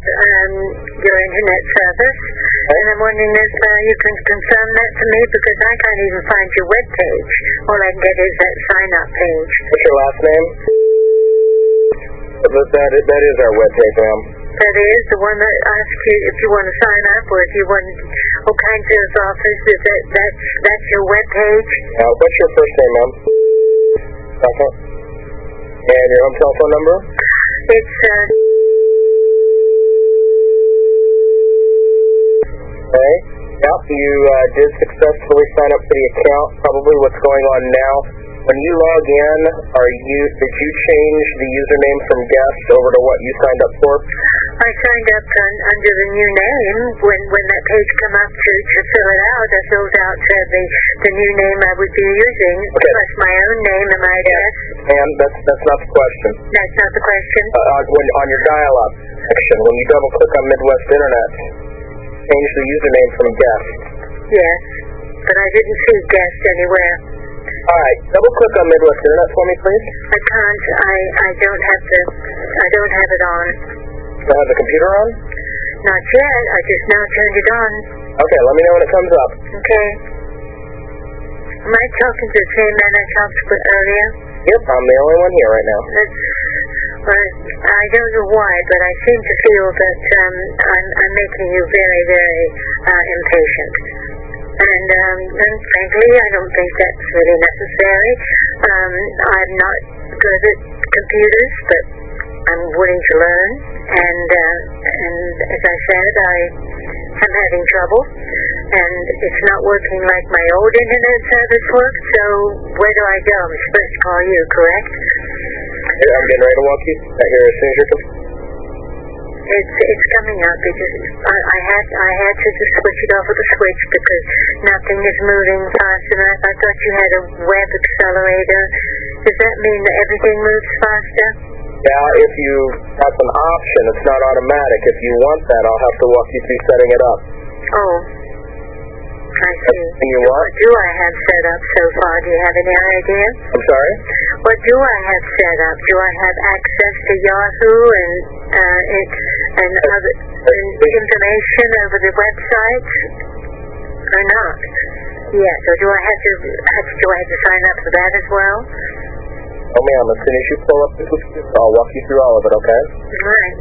your internet service, and I'm wondering if you can confirm that for me, because I can't even find your web page. All I can get is that sign-up page. What's your last name? That is our web page, ma'am. That is the one that asks you if you want to sign up, or if you want all kinds of offers. That's your web page. What's your first name, ma'am? Second. And your home telephone number? It's Okay. Yep, you did successfully sign up for the account. Probably what's going on now. When you log in, did you change the username from guest over to what you signed up for? I signed up under the new name. When that page came up to fill it out, I filled out the new name I would be using, plus my own name and my address. And that's not the question. That's not the question? On your dial-up section, when you double-click on Midwest Internet, change the username from guest. Yes, but I didn't see guest anywhere. All right, double-click on Midwest Internet for me, please. I can't. I don't have it on. Do you have the computer on? Not yet. I just now turned it on. Okay, let me know when it comes up. Okay. Am I talking to the same man I talked to earlier? Yep, I'm the only one here right now. I don't know why, but I seem to feel that I'm making you very, very impatient. And frankly, I don't think that's really necessary. I'm not good at computers, but I'm willing to learn. And as I said, I'm having trouble. And it's not working like my old internet service worked, so where do I go? I'm supposed to call you, correct? I'm getting ready to walk you right here as soon as you're It's coming up because I had to just switch it off with a switch because nothing is moving fast enough. I thought you had a web accelerator. Does that mean that everything moves faster? Yeah, that's an option. It's not automatic. If you want that, I'll have to walk you through setting it up. Oh, I see. And you want? What do I have set up so far? Do you have any idea? I'm sorry? What do I have set up? Do I have access to Yahoo and other information over the website, or not? Yes. Or do I have to sign up for that as well? Oh, ma'am. As soon as you pull up this, I'll walk you through all of it. Okay? All right.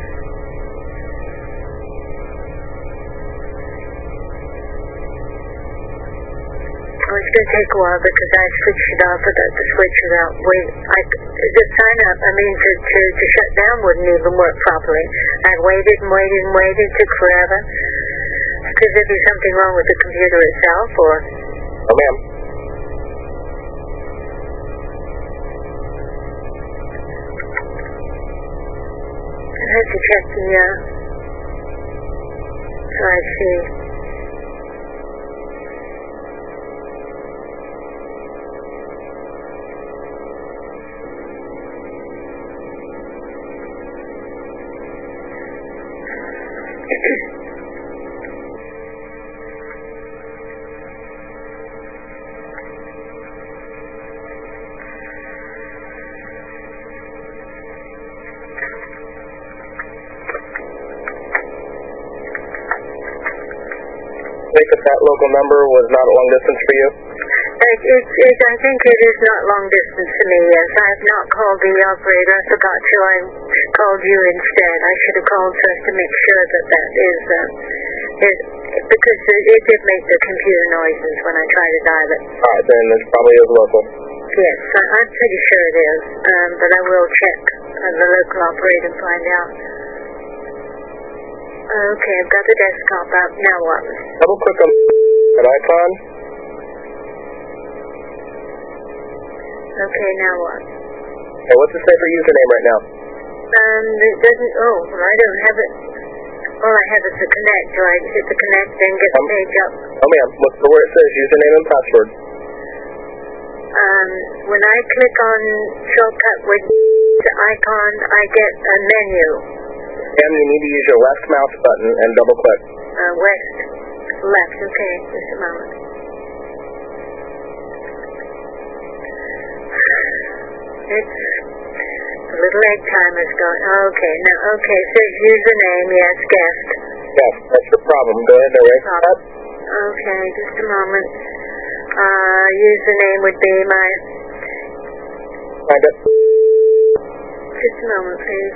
Well, it's going to take a while because I switched it off without the switch without the sign up, to shut down wouldn't even work properly. I waited and waited and waited. It took forever. Could there be something wrong with the computer itself, or? Oh, ma'am. I have to check the, so I see. That local number was not long distance for you? I think it is not long distance for me, yes. I have not called the operator. I forgot to. I called you instead. I should have called first to make sure that is because it did make the computer noises when I tried to dial it. All right, then it probably is local. Yes, I'm pretty sure it is, but I will check the local operator and find out. Okay, I've got the desktop up. Now what? Double click on an icon. Okay, now what? Okay, what's the safer username right now? It doesn't, I don't have it. All I have is the connect. Do I hit the connect and get the page up? Oh, ma'am, look for where it says username and password. When I click on shortcut with the icon, I get a menu. And you need to use your left mouse button and double click. Left, okay, just a moment. It's little egg timer's going. Okay, now, okay, so username, yes, guest. Yes, that's the problem. Go ahead and erase that. Okay, just a moment. Username would be my... Find it. Just a moment, please.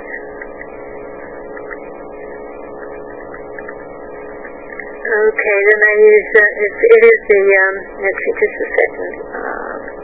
Okay, then I use, it is the, let's see, just a second.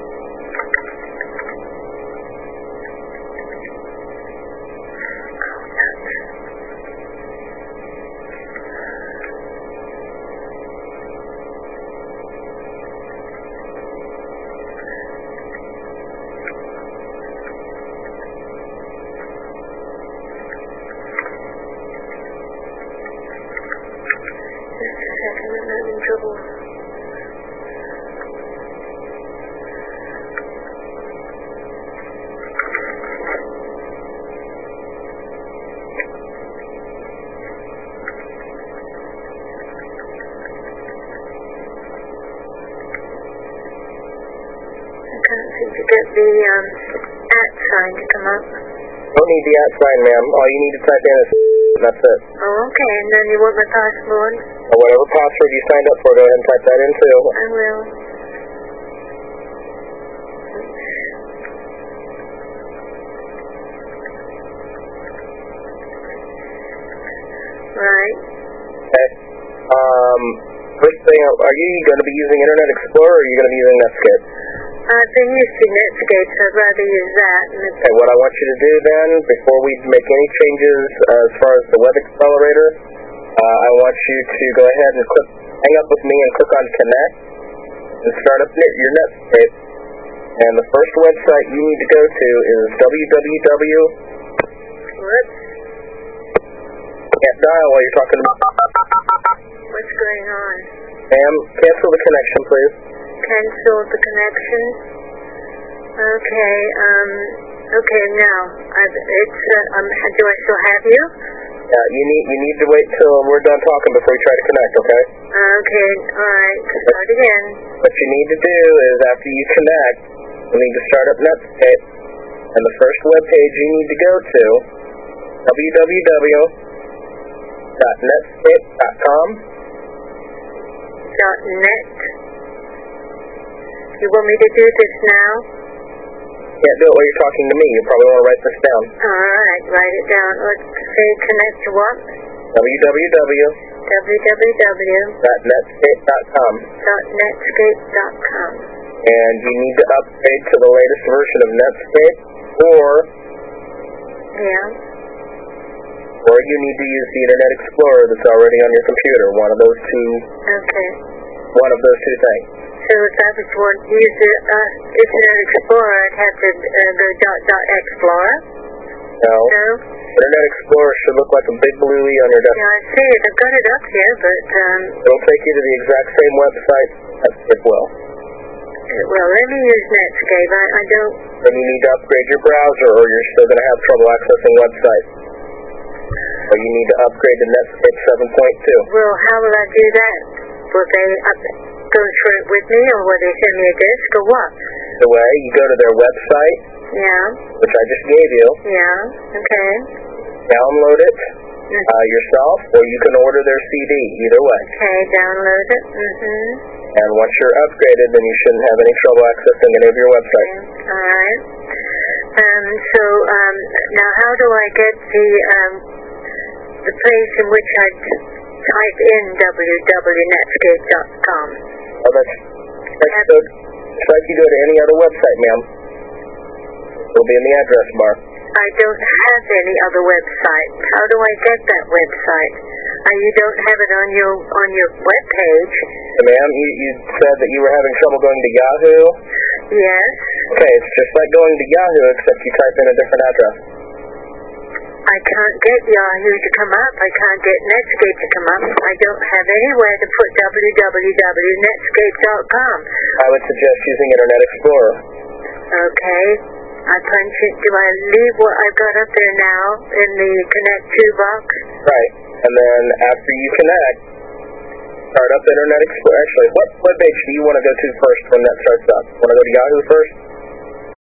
To get the @ sign to come up. Don't need the @ sign, ma'am. All you need to type in is that's it. Oh, okay. And then you want my password? Or whatever password you signed up for, go ahead and type that in too. I will. Right. Okay. First thing, are you going to be using Internet Explorer or are you going to be using Netscape? I've been used to Netscape, so I'd rather use that. Okay, what I want you to do then, before we make any changes as far as the web accelerator, I want you to go ahead and hang up with me and click on Connect and start up your Netscape. And the first website you need to go to is www. What? Can't dial while you're talking about. What's going on? Ma'am, cancel the connection, please. Cancel the connection. Okay, okay, now, do I still have you? Yeah, you need to wait till we're done talking before you try to connect, okay? Okay, alright, start again. What you need to do is after you connect, you need to start up Netscape, and the first web page you need to go to, www.netscape.com. .net. You want me to do this now? Can't do it while you're talking to me. You probably want to write this down. Alright, write it down. Let's say connect to what? www.netscape.com. .netscape.com. And you need to upgrade to the latest version of Netscape, or you need to use the Internet Explorer that's already on your computer. One of those two. Okay. One of those two things. So if I was going to use the Internet Explorer, I'd have to go .explorer? No. Internet Explorer should look like a big bluey on your desktop. Yeah, I see it. I've got it up here, but it'll take you to the exact same website Netscape will. Well, let me use Netscape. I don't... Then you need to upgrade your browser or you're still going to have trouble accessing websites. So you need to upgrade to Netscape 7.2. Well, how will I do that? Will they go through it with me, or will they send me a disk, or what? The way, you go to their website, which I just gave you. Okay. Download it yourself, or you can order their CD, either way. Okay, download it. And once you're upgraded, then you shouldn't have any trouble accessing any of your websites. Okay. All right. So, now how do I get the place in which I type in www.netscape.com? Oh, that's good. Just like you go to any other website, ma'am. It'll be in the address bar. I don't have any other website. How do I get that website? You don't have it on your web page. Ma'am, you said that you were having trouble going to Yahoo? Yes. Okay, it's just like going to Yahoo, except you type in a different address. I can't get Yahoo to come up. I can't get Netscape to come up. I don't have anywhere to put www.netscape.com. I would suggest using Internet Explorer. Okay. I punch it. Do I leave what I've got up there now in the Connect to box? Right. And then after you connect, start up Internet Explorer. Actually, what web page do you want to go to first when that starts up? Want to go to Yahoo first?